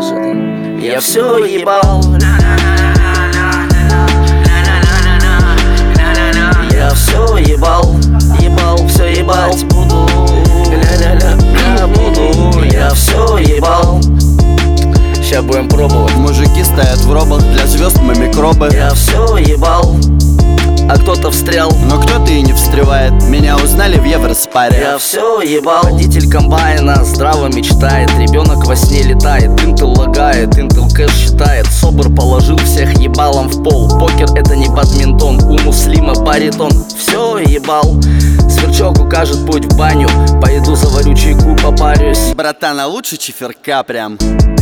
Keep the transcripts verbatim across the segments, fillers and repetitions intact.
неожиданно. Я все ебал, я все ебал, ебал, все ебать буду, ля-ля-ля, буду, я все ебал. Ща будем пробовать. Мужики стоят в робах, для звезд мы микробы. Я все ебал, а кто-то встрял, но кто-то и не встревает. Меня узнали в Евроспаре. Я все ебал. Водитель комбайна здраво мечтает, ребенок во сне летает, Intel лагает, Intel кэш считает. Собор положил всех ебалом в пол. Покер это не бадминтон, у Муслима баритон. Все ебал. Сверчок укажет путь в баню, пойду заварю чайку, попарюсь. Братан, а лучше чиферка прям.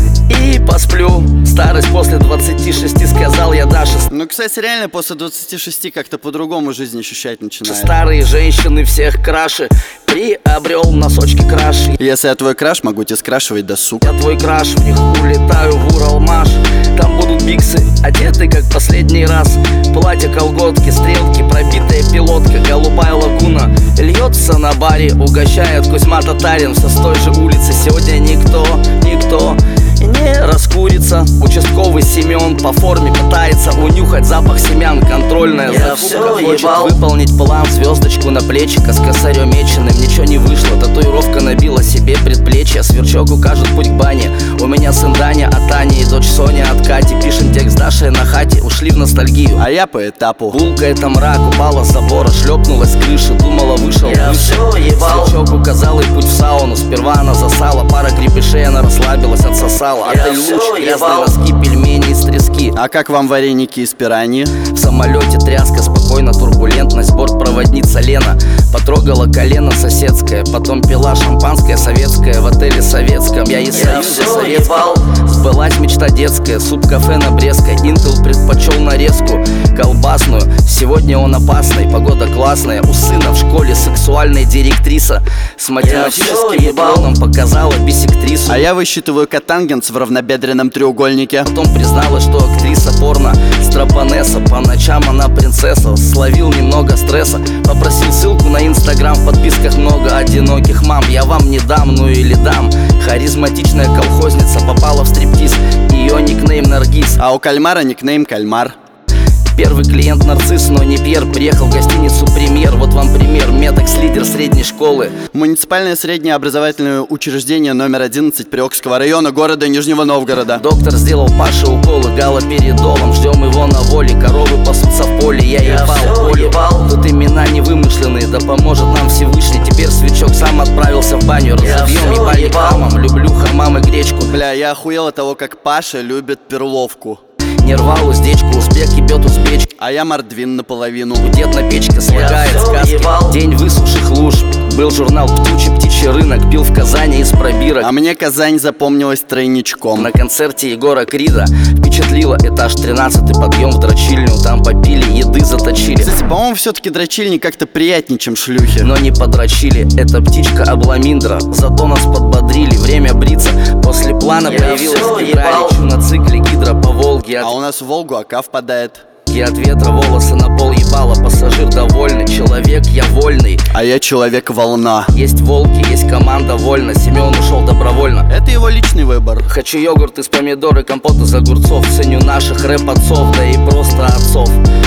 И посплю. Старость после двадцати шести, сказал я Даше. Ну, кстати, реально после двадцати шести как-то по-другому жизнь ощущать начинает. Старые женщины всех краше, приобрел носочки краш. Если я твой краш, могу тебе скрашивать досуг. Я твой краш, в них улетаю в Уралмаш. Там будут биксы, одеты как последний раз. Платье, колготки, стрелки, пробитая пилотка. Голубая лагуна льется на баре, угощает Кузьма Татарин. Все с той же улицы, сегодня никто, никто не раскурится. Участковый Семен по форме пытается унюхать запах семян. Контрольная я закупка хочет ебал. Выполнить план, звездочку на плечико с косарем меченым. Ничего не вышло, татуировка набила себе предплечье. Сверчок укажет путь к бане. У меня сын Даня от Тани и дочь Соня от Кати. Пишем текст Дашей на хате, ушли в ностальгию. А я по этапу. Булка это мрак, упала с забора, шлепнулась с крыши, думала вышел я выше. Все ебал. Сверчок указал ей путь в сауну. Сперва она засала, пара крепышей, она расслабилась, отсосала. Отель луч, грязные носки, пельмени из трески. А как вам вареники из пираньи? В самолете тряска, спокойно, турбулентность. Бортпроводница Лена потрогала колено соседское. Потом пила шампанское советское в отеле советском. Я из Союза советского. Сбылась мечта детская, суп-кафе на Брестской. Intel предпочел нарезку колбасную. Сегодня он опасный, погода классная. У сына в школе сексуальная директриса с математическим дипломом показала бисектрису. А я высчитываю котангенс в равнобедренном треугольнике. Потом призналась, что актриса порно Стропонесса. По ночам она принцесса. Словил немного стресса. Попросил ссылку на инстаграм. В подписках много одиноких мам. Я вам не дам, ну или дам. Харизматичная колхозница попала в стриптиз. Ее никнейм Наргиз. А у кальмара никнейм Кальмар. Первый клиент нарцисс, но не Пьер. Приехал в гостиницу «Премьер». Вот вам пример. Метакс, лидер средней школы. Муниципальное среднее образовательное учреждение номер одиннадцать Приокского района города Нижнего Новгорода. Доктор сделал Паше уколы галоперидолом. Ждем его на воле. Коровы пасутся в поле. Я, я ебал поле. Тут имена не вымышленные. Да поможет нам Всевышний. Теперь Сверчок сам отправился в баню. Разобьем ебали хамам. Люблю хамам и гречку. Бля, я охуел от того, как Паша любит перловку. Не рвал уздечку, узбек ебет узбечки. А я мордвин наполовину. Дед на печке слагает сказки. День высохших луж. Был журнал «Птючий птичий рынок». Пил в Казани из пробирок. А мне Казань запомнилась тройничком. На концерте Егора Крида впечатлило этаж тринадцатый. Подъем в дрочильню, там попили, еды заточили. Кстати, по-моему, все-таки дрочильни как-то приятнее, чем шлюхи. Но не подрочили, это птичка обламиндра. Зато нас подбодрили, время бриться. После плана я появилась гидра. Лечу на цикле гидра по Волге. А у нас в Волгу ока впадает. И от ветра волосы на пол ебало. Пассажир довольный, человек я вольный. А я человек-волна. Есть волки, есть команда вольно. Семен ушел добровольно. Это его личный выбор. Хочу йогурт из помидор и компот из огурцов. Ценю наших рэп-отцов, да и просто отцов.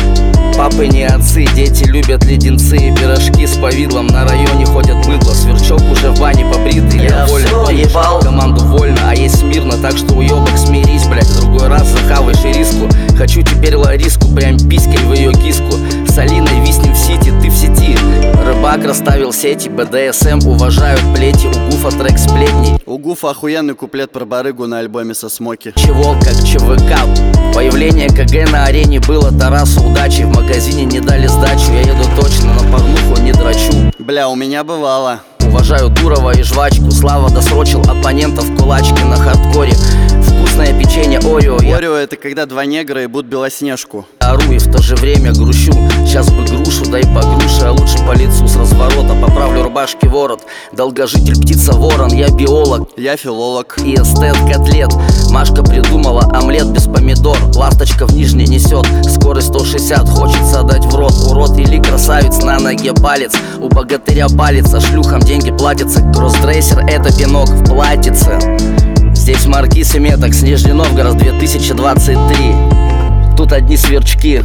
Папы не отцы, дети любят леденцы и пирожки с повидлом. На районе ходят быдло. Сверчок уже в бане побритый. Я, я вольно ебал команду вольно, а есть смирно. Так что уебок смирись, блять. В другой раз захаваешь и риску. Хочу теперь Лариску, прям писькой в ее киску. С Алиной виснем в сити, ты в сети. Рыбак расставил сети, бэ дэ эс эм уважают плети. У Гуфа трек сплетней. У Гуфа охуенный куплет про барыгу на альбоме со Смоки. Чего как ЧВК. Появление ка гэ на арене было Тарасу удачи. В магазине не дали сдачу, я еду точно на порнуху, не дрочу. Бля, у меня бывало. Уважаю Дурова и жвачку. Слава досрочил оппонентов кулачки на хардкоре. Вкусное печенье Орео. Орео это когда два негра ебут Белоснежку. Ору и в то же время грущу. Сейчас бы грушу, дай по груше, а лучше по лицу с разворота. Поправлю рубашки ворот. Долгожитель птица ворон, я биолог. Я филолог. И эстет котлет. Машка придумала омлет без помидор. Ласточка в нижней несет скорость сто шестьдесят. Хочется дать в рот. Урод или красавец, на ноге палец. У богатыря палец, а шлюхам деньги платятся. Кроссдрессер это пинок в платьице. Здесь Маркиз и Меток, Нижний Новгород, две тысячи двадцать три. Тут одни сверчки.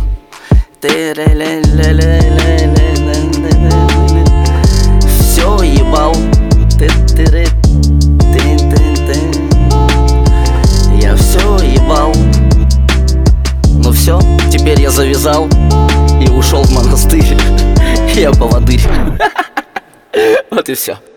Все ебал. Я все ебал. Ну все, теперь я завязал и ушел в монастырь. Я поводырь. Вот и все.